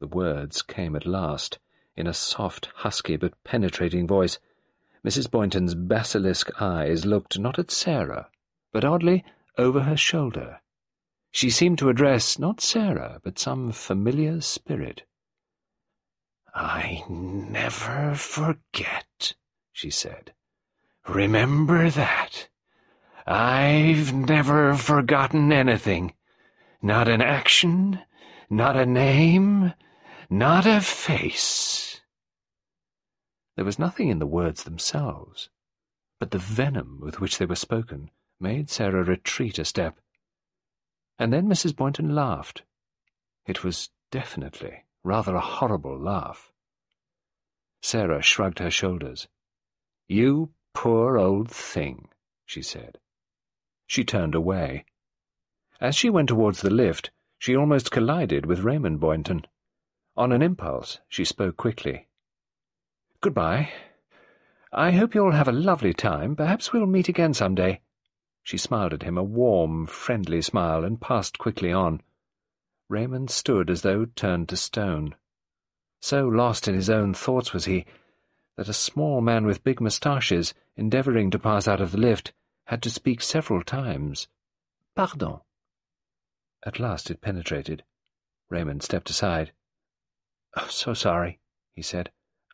The words came at last, in a soft, husky but penetrating voice. Mrs. Boynton's basilisk eyes looked not at Sarah, but oddly over her shoulder. She seemed to address not Sarah, but some familiar spirit. "I never forget," she said. "Remember that. I've never forgotten anything. Not an action, not a name, not a face." There was nothing in the words themselves, but the venom with which they were spoken made Sarah retreat a step. And then Mrs. Boynton laughed. It was definitely rather a horrible laugh. Sarah shrugged her shoulders. "You poor old thing," she said. She turned away. As she went towards the lift, she almost collided with Raymond Boynton. On an impulse, she spoke quickly. "Goodbye. I hope you'll have a lovely time. Perhaps we'll meet again some day." She smiled at him, a warm, friendly smile, and passed quickly on. Raymond stood as though turned to stone. So lost in his own thoughts was he, that a small man with big moustaches, endeavouring to pass out of the lift, had to speak several times. "Pardon." At last it penetrated. Raymond stepped aside. "Oh, so sorry," he said.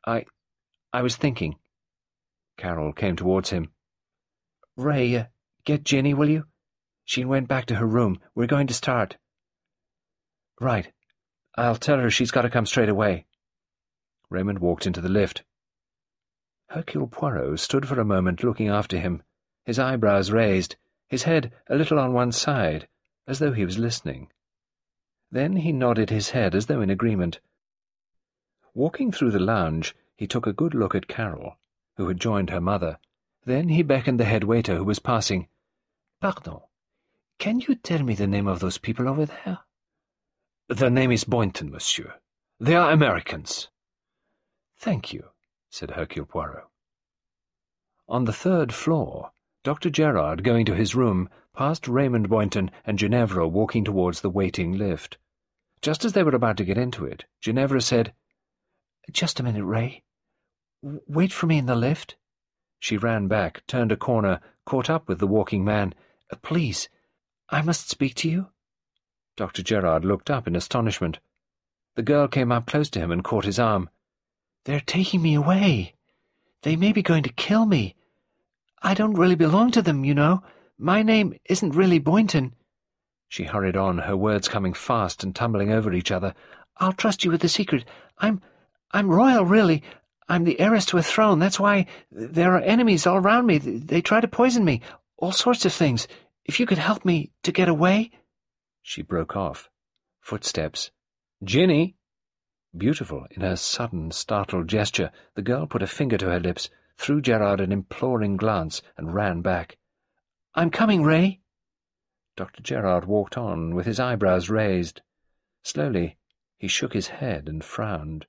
I was thinking." Carol came towards him. "Ray, get Ginny, will you? She went back to her room. We're going to start." "Right. I'll tell her she's got to come straight away." Raymond walked into the lift. Hercule Poirot stood for a moment looking after him, his eyebrows raised, his head a little on one side, as though he was listening. Then he nodded his head as though in agreement. Walking through the lounge, he took a good look at Carol, who had joined her mother. Then he beckoned the head waiter who was passing. "Pardon, can you tell me the name of those people over there?" "The name is Boynton, monsieur. They are Americans." "Thank you," said Hercule Poirot. On the third floor, Dr. Gerard, going to his room, passed Raymond Boynton and Ginevra walking towards the waiting lift. Just as they were about to get into it, Ginevra said, "Just a minute, Ray. Wait for me in the lift." She ran back, turned a corner, caught up with the walking man. "Please, I must speak to you." Dr. Gerard looked up in astonishment. The girl came up close to him and caught his arm. "They're taking me away. They may be going to kill me. I don't really belong to them, you know. My name isn't really Boynton." She hurried on, her words coming fast and tumbling over each other. "I'll trust you with the secret. I'm royal, really. I'm the heiress to a throne. That's why there are enemies all around me. They try to poison me. All sorts of things. If you could help me to get away—" She broke off. Footsteps. "Ginny!" Beautiful in her sudden, startled gesture, the girl put a finger to her lips, threw Gerard an imploring glance, and ran back. "I'm coming, Ray." Dr. Gerard walked on, with his eyebrows raised. Slowly, he shook his head and frowned.